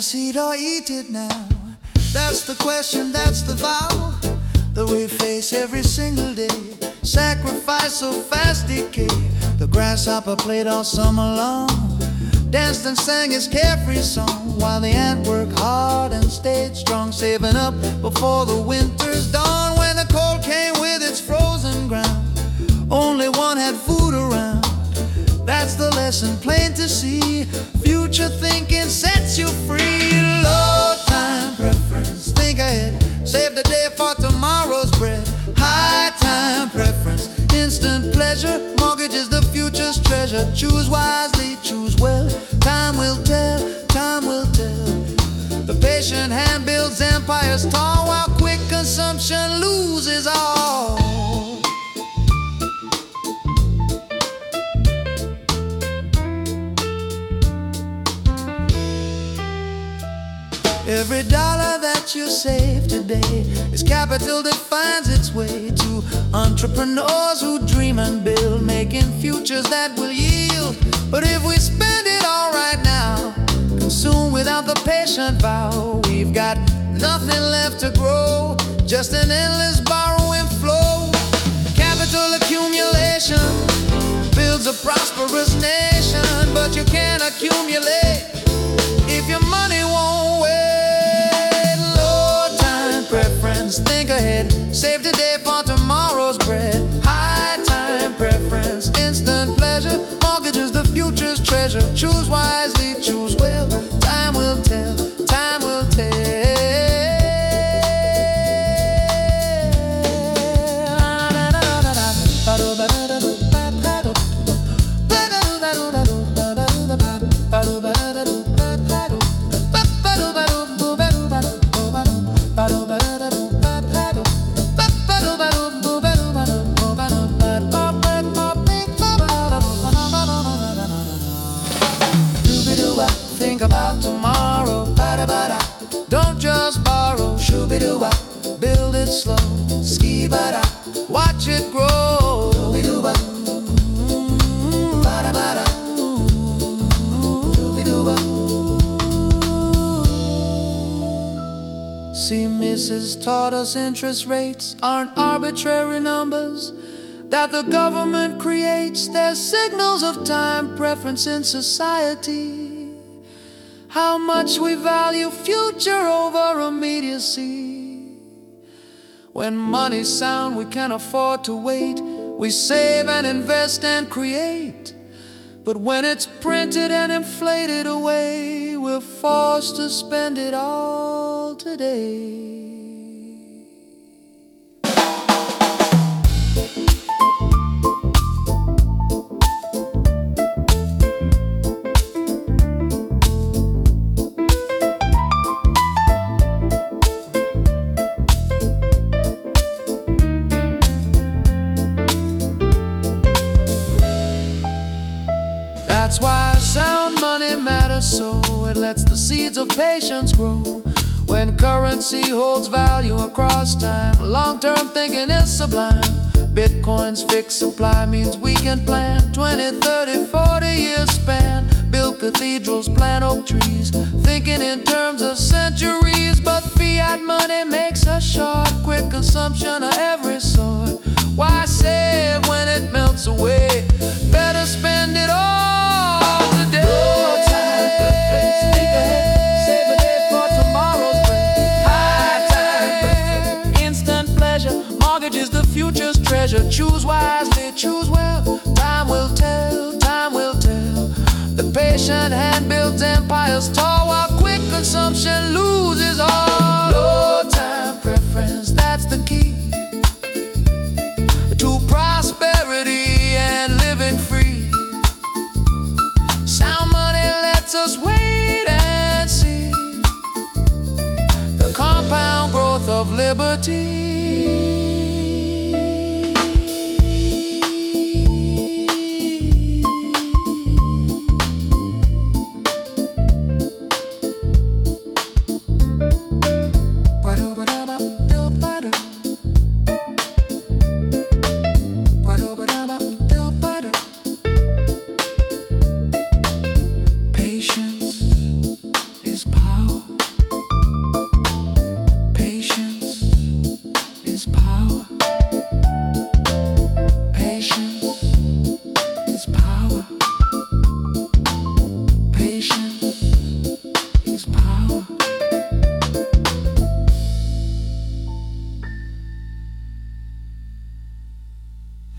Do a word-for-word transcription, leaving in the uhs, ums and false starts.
us eat or eat it now. That's the question, that's the vow that we face every single day. Sacrifice so fast decay. The grasshopper played all summer long, danced and sang his carefree song, while the ant worked hard and stayed strong, saving up before the winter's dawn. When the cold came with its frozen ground, only one had food around. That's the lesson plain to see. Future thinking sets you free. Low time preference, think ahead, save the day for tomorrow's bread. High time preference, instant pleasure, mortgage is the future's treasure. Choose wisely, choose well, time will tell, time will tell. The patient hand builds empires tall, while quick consumption loses all. Every dollar that you save today is capital that finds its way to entrepreneurs who dream and build, making futures that will yield. But if we spend it all right now, consume without the patient vow, we've got nothing left to grow, just an endless borrowing flow. Capital accumulation builds a prosperous nation, but you can't accumulate if your money won't wait. Think ahead, save today for tomorrow's bread. High time preference, instant pleasure, mortgage is the future's treasure. Choose wisely, choose well, time will tell, time will tell. Think about tomorrow, ba-da-ba-da. Don't just borrow, shoo-be-doo-ba. Build it slow, ski-ba-da. Watch it grow, shoo-be-doo-ba. Ba-da-ba-da. Shoo-be-doo-ba. See, Missus taught us interest rates aren't arbitrary numbers that the government creates. They're signals of time preference in society. How much we value future over immediacy. When money's sound, we can afford to wait. We save and invest and create. But when it's printed and inflated away, we're forced to spend it all today. That's why sound money matters so. It lets the seeds of patience grow. When currency holds value across time, long-term thinking is sublime. Bitcoin's fixed supply means we can plan twenty, thirty, forty years span. Build cathedrals, plant oak trees, thinking in terms of centuries. But fiat money makes us short, quick consumption of every sort. Why save when it melts away? Better spend it all. Future's treasure, choose wisely, choose well, time will tell, time will tell. The patient hand builds empires tall, while quick consumption loses all. Low time preference, that's the key to prosperity and living free. Sound money lets us wait and see the compound growth of liberty.